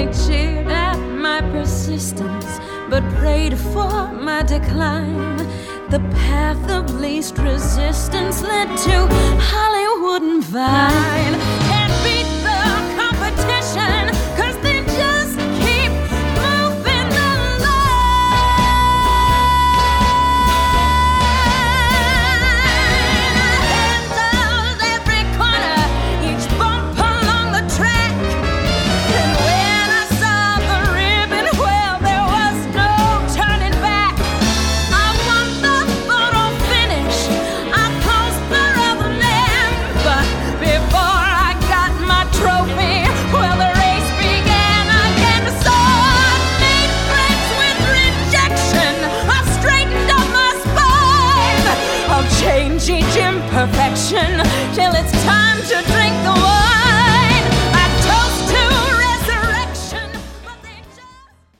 jeered at my persistence, but prayed for my decline. The path of least resistance led to Hollywood and Vine.